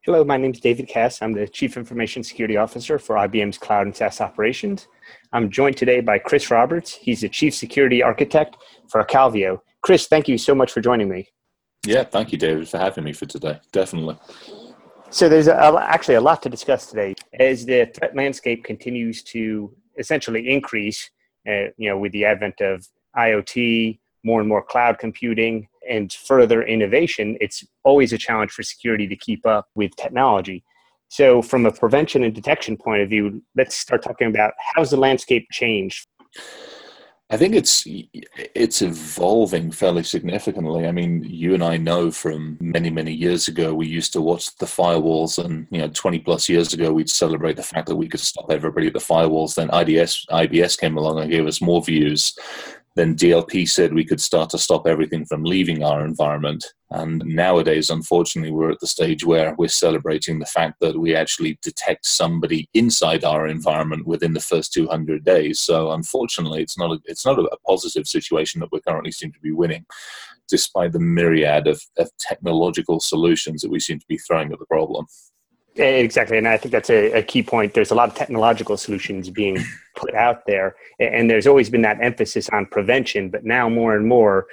Hello, my name is David Cass. I'm the Chief Information Security Officer for IBM's Cloud and SaaS Operations. I'm joined today by Chris Roberts. He's the Chief Security Architect for Acalvio. Chris, thank you so much for joining me. Yeah, thank you, David, for having me for today. Definitely. So there's actually a lot to discuss today. As the threat landscape continues to essentially increase, with the advent of IoT, more and more cloud computing, and further innovation, it's always a challenge for security to keep up with technology. So from a prevention and detection point of view, let's start talking about how's the landscape changed? I think it's evolving fairly significantly. I mean, you and I know from many, many years ago, we used to watch the firewalls, and 20 plus years ago, we'd celebrate the fact that we could stop everybody at the firewalls. Then IBS came along and gave us more views. Then DLP said we could start to stop everything from leaving our environment. And nowadays, unfortunately, we're at the stage where we're celebrating the fact that we actually detect somebody inside our environment within the first 200 days. So unfortunately, it's not a positive situation that we currently seem to be winning, despite the myriad of technological solutions that we seem to be throwing at the problem. Exactly, and I think that's a key point. There's a lot of technological solutions being put out there, and there's always been that emphasis on prevention, but now more and more,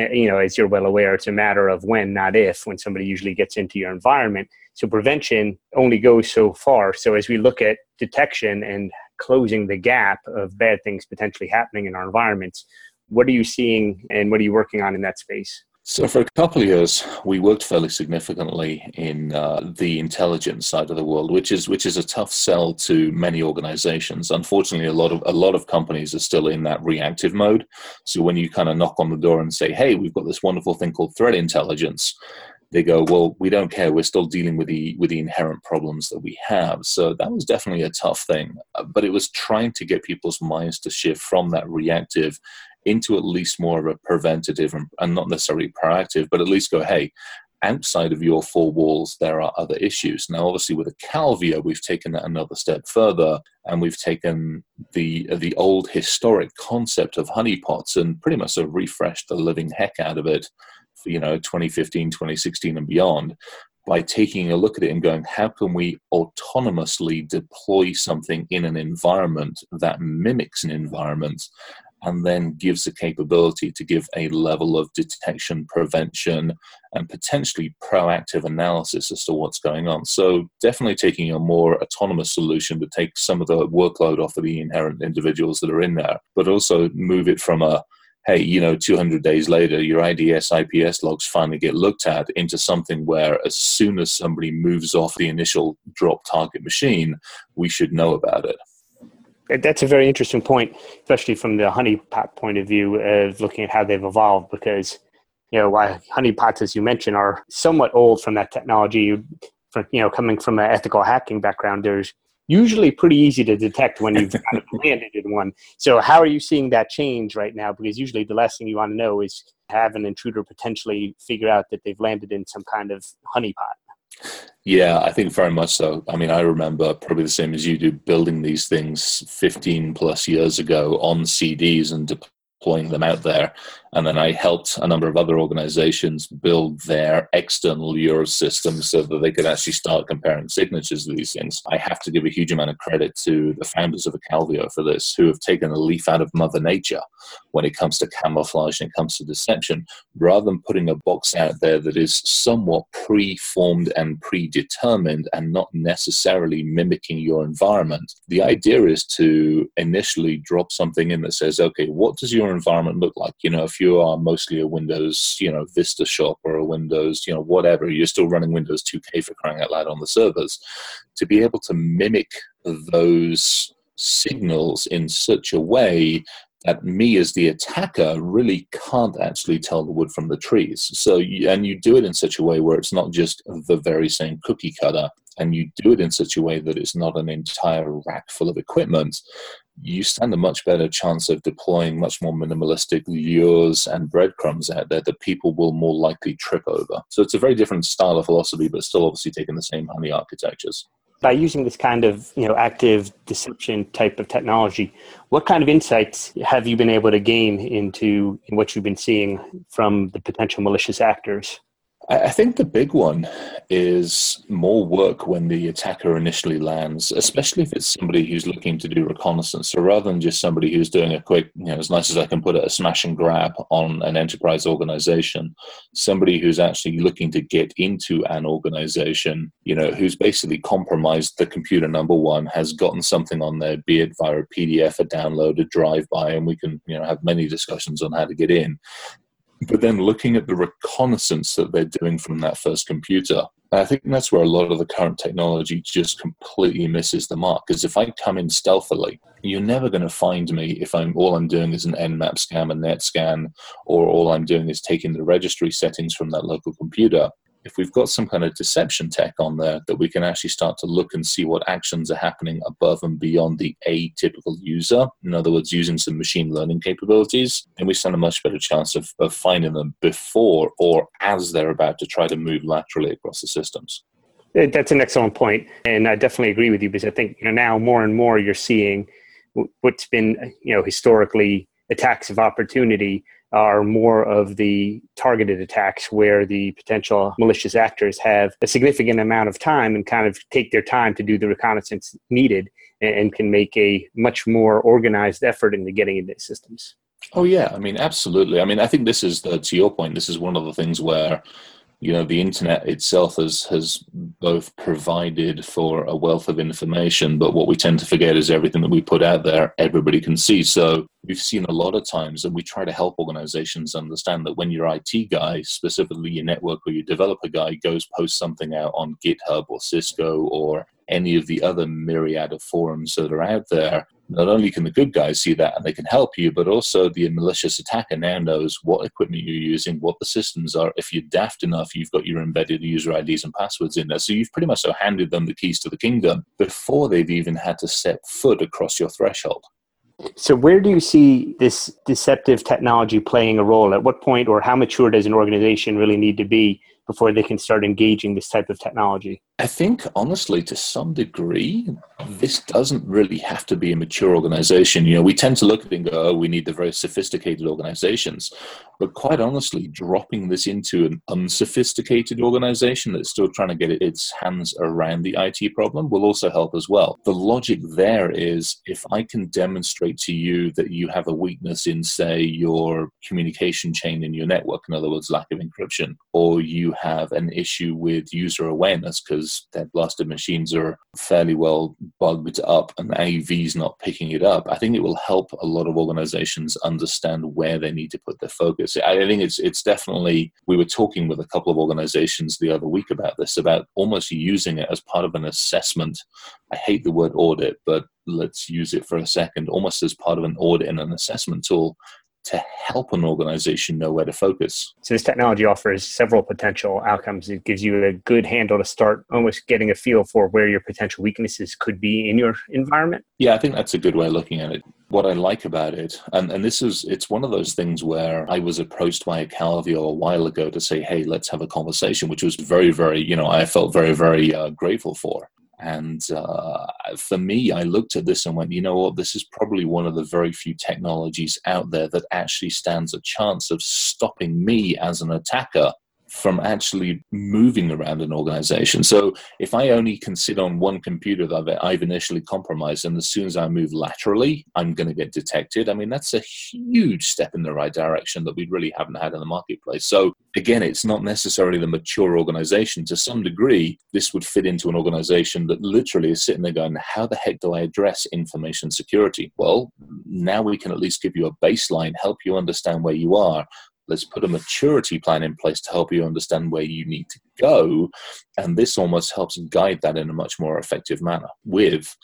as you're well aware, it's a matter of when, not if, when somebody usually gets into your environment. So prevention only goes so far. So as we look at detection and closing the gap of bad things potentially happening in our environments, what are you seeing and what are you working on in that space? So for a couple of years, we worked fairly significantly in the intelligence side of the world, which is a tough sell to many organizations. Unfortunately, a lot of companies are still in that reactive mode. So when you kind of knock on the door and say, "Hey, we've got this wonderful thing called threat intelligence," they go, "Well, we don't care. We're still dealing with the inherent problems that we have." So that was definitely a tough thing. But it was trying to get people's minds to shift from that reactive into at least more of a preventative and not necessarily proactive, but at least go, hey, outside of your four walls, there are other issues. Now, obviously, with Acalvio, we've taken that another step further, and we've taken the old historic concept of honeypots and pretty much sort of refreshed the living heck out of it for, 2015, 2016 and beyond, by taking a look at it and going, how can we autonomously deploy something in an environment that mimics an environment and then gives the capability to give a level of detection, prevention, and potentially proactive analysis as to what's going on. So definitely taking a more autonomous solution to take some of the workload off of the inherent individuals that are in there, but also move it from a, hey, 200 days later, your IDS, IPS logs finally get looked at, into something where as soon as somebody moves off the initial drop target machine, we should know about it. That's a very interesting point, especially from the honeypot point of view of looking at how they've evolved, because, why honeypots, as you mentioned, are somewhat old from that technology. Coming from an ethical hacking background, there's usually pretty easy to detect when you've kind of landed in one. So how are you seeing that change right now? Because usually the last thing you want to know is have an intruder potentially figure out that they've landed in some kind of honeypot. Yeah, I think very much so. I mean, I remember probably the same as you do, building these things 15 plus years ago on CDs and deploying them out there. And then I helped a number of other organizations build their external EURS systems so that they could actually start comparing signatures of these things. I have to give a huge amount of credit to the founders of Acalvio for this, who have taken a leaf out of Mother Nature when it comes to camouflage and it comes to deception. Rather than putting a box out there that is somewhat pre-formed and predetermined and not necessarily mimicking your environment, the idea is to initially drop something in that says, okay, what does your environment look like? If you are mostly a Windows, Vista shop or a Windows, whatever, you're still running Windows 2K for crying out loud on the servers, to be able to mimic those signals in such a way that me as the attacker really can't actually tell the wood from the trees. So, and you do it in such a way where it's not just the very same cookie cutter, and you do it in such a way that it's not an entire rack full of equipment, you stand a much better chance of deploying much more minimalistic lures and breadcrumbs out there that people will more likely trip over. So it's a very different style of philosophy, but still obviously taking the same honey architectures. By using this kind of active deception type of technology, what kind of insights have you been able to gain into what you've been seeing from the potential malicious actors? I think the big one is more work when the attacker initially lands, especially if it's somebody who's looking to do reconnaissance. So rather than just somebody who's doing a quick, as nice as I can put it, a smash and grab on an enterprise organization, somebody who's actually looking to get into an organization, who's basically compromised the computer, number one, has gotten something on there, be it via a PDF, a download, a drive-by, and we can, have many discussions on how to get in. But then looking at the reconnaissance that they're doing from that first computer, I think that's where a lot of the current technology just completely misses the mark. Because if I come in stealthily, you're never going to find me if all I'm doing is an Nmap scan, a net scan, or all I'm doing is taking the registry settings from that local computer. If we've got some kind of deception tech on there that we can actually start to look and see what actions are happening above and beyond the atypical user, in other words, using some machine learning capabilities, then we stand a much better chance of finding them before or as they're about to try to move laterally across the systems. That's an excellent point. And I definitely agree with you, because I think now more and more you're seeing what's been historically attacks of opportunity are more of the targeted attacks, where the potential malicious actors have a significant amount of time and kind of take their time to do the reconnaissance needed, and can make a much more organized effort into getting into systems. Oh, yeah. I mean, absolutely. I mean, I think this is, to your point, this is one of the things where the internet itself has both provided for a wealth of information, but what we tend to forget is everything that we put out there, everybody can see. So we've seen a lot of times, and we try to help organizations understand that when your IT guy, specifically your network or your developer guy, posts something out on GitHub or Cisco or any of the other myriad of forums that are out there, not only can the good guys see that and they can help you, but also the malicious attacker now knows what equipment you're using, what the systems are. If you're daft enough, you've got your embedded user IDs and passwords in there. So you've pretty much handed them the keys to the kingdom before they've even had to set foot across your threshold. So where do you see this deceptive technology playing a role? At what point, or how mature does an organization really need to be before they can start engaging this type of technology? I think, honestly, to some degree, this doesn't really have to be a mature organization. We tend to look at it and go, oh, we need the very sophisticated organizations. But quite honestly, dropping this into an unsophisticated organization that's still trying to get its hands around the IT problem will also help as well. The logic there is, if I can demonstrate to you that you have a weakness in, say, your communication chain in your network, in other words, lack of encryption, or you have an issue with user awareness because their blasted machines are fairly well bugged up and AV's not picking it up, I think it will help a lot of organizations understand where they need to put their focus. I think it's definitely, we were talking with a couple of organizations the other week about this, about almost using it as part of an assessment. I hate the word audit, but let's use it for a second, almost as part of an audit and an assessment tool to help an organization know where to focus. So this technology offers several potential outcomes. It gives you a good handle to start almost getting a feel for where your potential weaknesses could be in your environment. Yeah, I think that's a good way of looking at it. What I like about it, and it's one of those things where I was approached by Calvio a while ago to say, hey, let's have a conversation, which was very, very, I felt very, very grateful for. And for me, I looked at this and went, you know what, this is probably one of the very few technologies out there that actually stands a chance of stopping me as an attacker from actually moving around an organization. So if I only can sit on one computer that I've initially compromised, and as soon as I move laterally, I'm going to get detected. I mean, that's a huge step in the right direction that we really haven't had in the marketplace. So again, it's not necessarily the mature organization. To some degree, this would fit into an organization that literally is sitting there going, how the heck do I address information security? Well, now we can at least give you a baseline, help you understand where you are. Let's put a maturity plan in place to help you understand where you need to go. And this almost helps guide that in a much more effective manner with,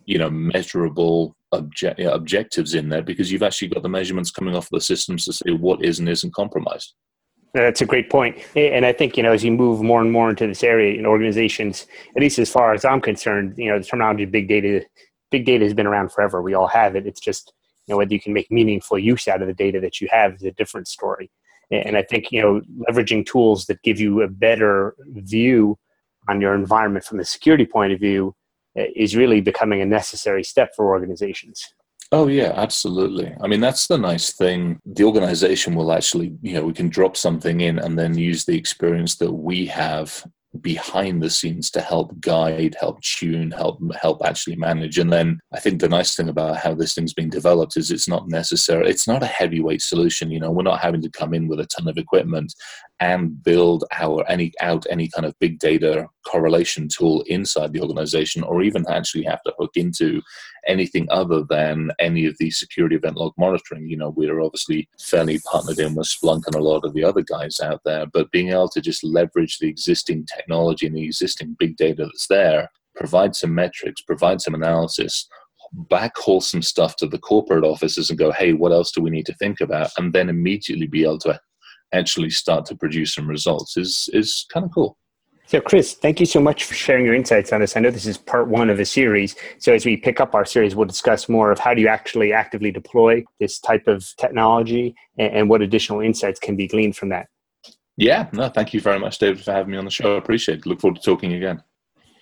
measurable objectives in there, because you've actually got the measurements coming off the systems to say what is and isn't compromised. That's a great point. And I think, as you move more and more into this area in organizations, at least as far as I'm concerned, the terminology big data has been around forever. We all have it. It's just, whether you can make meaningful use out of the data that you have is a different story. And I think, leveraging tools that give you a better view on your environment from a security point of view is really becoming a necessary step for organizations. Oh yeah, absolutely. I mean, that's the nice thing. The organization will actually, we can drop something in and then use the experience that we have behind the scenes to help guide, help tune, help actually manage. And then I think the nice thing about how this thing's being developed is it's not a heavyweight solution. We're not having to come in with a ton of equipment and build out any kind of big data correlation tool inside the organization, or even actually have to hook into anything other than any of the security event log monitoring. We're obviously fairly partnered in with Splunk and a lot of the other guys out there, but being able to just leverage the existing technology and the existing big data that's there, provide some metrics, provide some analysis, backhaul some stuff to the corporate offices and go, hey, what else do we need to think about? And then immediately be able to actually start to produce some results is kind of cool. So Chris, thank you so much for sharing your insights on this. I know this is part one of a series. So as we pick up our series, we'll discuss more of how do you actually actively deploy this type of technology and what additional insights can be gleaned from that. Yeah, no, thank you very much, David, for having me on the show. I appreciate it. Look forward to talking again.